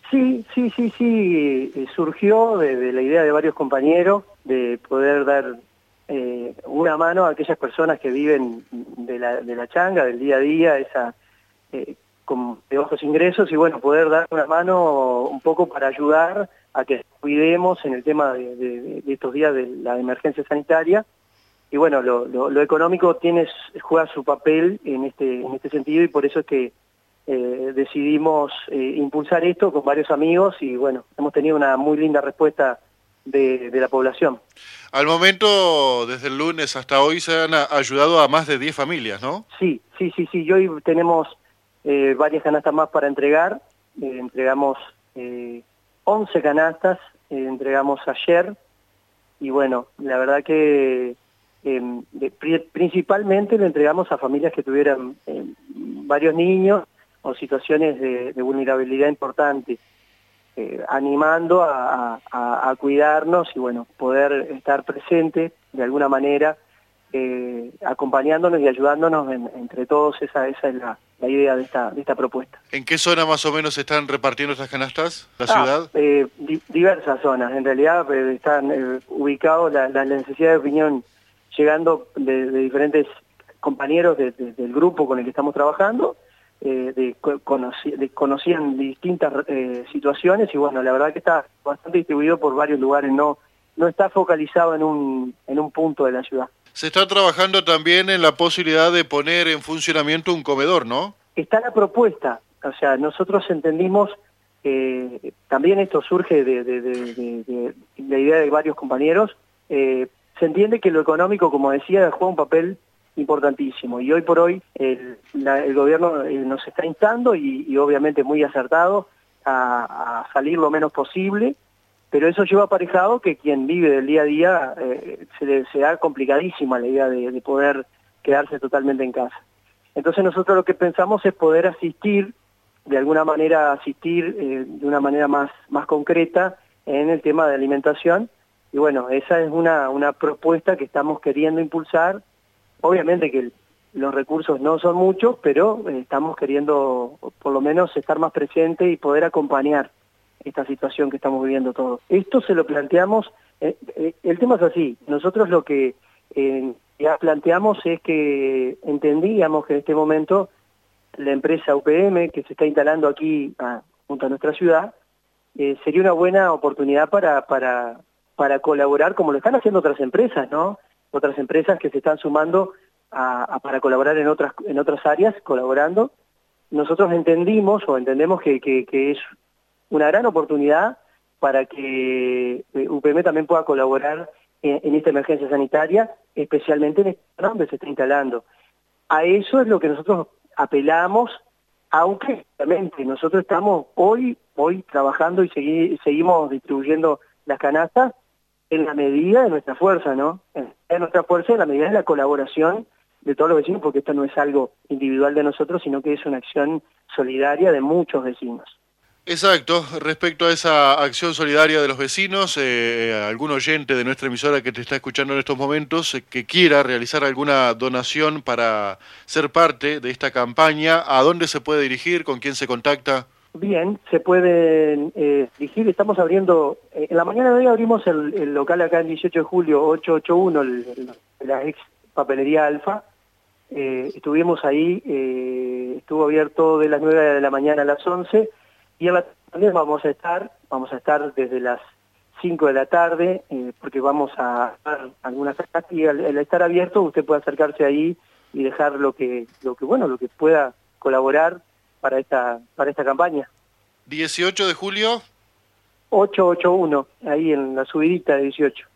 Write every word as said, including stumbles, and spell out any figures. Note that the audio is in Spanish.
Sí, sí, sí, sí, eh, surgió de, de la idea de varios compañeros de poder dar eh, una mano a aquellas personas que viven de la, de la changa, del día a día, esa eh, con de bajos ingresos, y bueno, poder dar una mano un poco para ayudar a que cuidemos en el tema de, de, de estos días de la emergencia sanitaria. Y bueno, lo, lo, lo económico tiene, juega su papel en este, en este sentido, y por eso es que eh, decidimos eh, impulsar esto con varios amigos, y bueno, hemos tenido una muy linda respuesta de, de la población. Al momento, desde el lunes hasta hoy, se han a- ayudado a más de diez familias, ¿no? Sí, sí, sí, sí, y hoy tenemos eh, varias canastas más para entregar. Eh, entregamos eh, once canastas, eh, entregamos ayer, y bueno, la verdad que eh, de, pri principalmente le entregamos a familias que tuvieran eh, varios niños o situaciones de, de vulnerabilidad importante, eh, animando a, a, a cuidarnos y bueno, poder estar presente de alguna manera, eh, acompañándonos y ayudándonos en, entre todos. Esa, esa es la, la idea de esta, de esta propuesta. ¿En qué zona más o menos se están repartiendo estas canastas? ¿La Ah, ciudad? eh, di diversas zonas, en realidad eh, están eh, ubicados la, la necesidad de opinión llegando de, de diferentes compañeros de, de, del grupo con el que estamos trabajando, eh, de, conocí, de conocían distintas eh, situaciones, y bueno, la verdad que está bastante distribuido por varios lugares, no, no está focalizado en un, en un punto de la ciudad. Se está trabajando también en la posibilidad de poner en funcionamiento un comedor, ¿no? Está la propuesta, o sea, nosotros entendimos, eh, también esto surge de, de, de, de, de la idea de varios compañeros, eh, se entiende que lo económico, como decía, juega un papel importantísimo, y hoy por hoy el, la, el gobierno eh, nos está instando, y, y obviamente muy acertado, a, a salir lo menos posible, pero eso lleva aparejado que quien vive del día a día eh, se le se da complicadísima la idea de, de poder quedarse totalmente en casa. Entonces nosotros lo que pensamos es poder asistir, de alguna manera asistir eh, de una manera más, más concreta en el tema de alimentación, y bueno, esa es una, una propuesta que estamos queriendo impulsar. Obviamente que el, los recursos no son muchos, pero eh, estamos queriendo por lo menos estar más presentes y poder acompañar esta situación que estamos viviendo todos. Esto se lo planteamos, eh, eh, el tema es así, nosotros lo que eh, ya planteamos es que entendíamos que en este momento la empresa U P M, que se está instalando aquí a, junto a nuestra ciudad, eh, sería una buena oportunidad para, para, para colaborar, como lo están haciendo otras empresas, ¿no? Otras empresas que se están sumando a, a, para colaborar en otras, en otras áreas, colaborando. Nosotros entendimos o entendemos que, que, que es una gran oportunidad para que U P M también pueda colaborar en, en esta emergencia sanitaria, especialmente en esta zona donde se está instalando. A eso es lo que nosotros apelamos, aunque realmente nosotros estamos hoy, hoy trabajando y segui, seguimos distribuyendo las canastas en la medida de nuestra fuerza, ¿no? En nuestra fuerza, en la medida de la colaboración de todos los vecinos, porque esto no es algo individual de nosotros, sino que es una acción solidaria de muchos vecinos. Exacto, respecto a esa acción solidaria de los vecinos, eh, algún oyente de nuestra emisora que te está escuchando en estos momentos, eh, que quiera realizar alguna donación para ser parte de esta campaña, ¿a dónde se puede dirigir? ¿Con quién se contacta? Bien, se pueden eh, dirigir, estamos abriendo, eh, en la mañana de hoy abrimos el, el local acá en dieciocho de julio, ochocientos ochenta y uno, el, el, la ex papelería Alfa. Eh, estuvimos ahí, eh, estuvo abierto de las nueve de la mañana a las once, y en la tarde vamos a estar, vamos a estar desde las cinco de la tarde, eh, porque vamos a dar algunas actas, y al, al estar abierto usted puede acercarse ahí y dejar lo que, lo que bueno, lo que pueda colaborar para esta, para esta campaña. dieciocho de julio. ochocientos ochenta y uno, ahí en la subidita de dieciocho.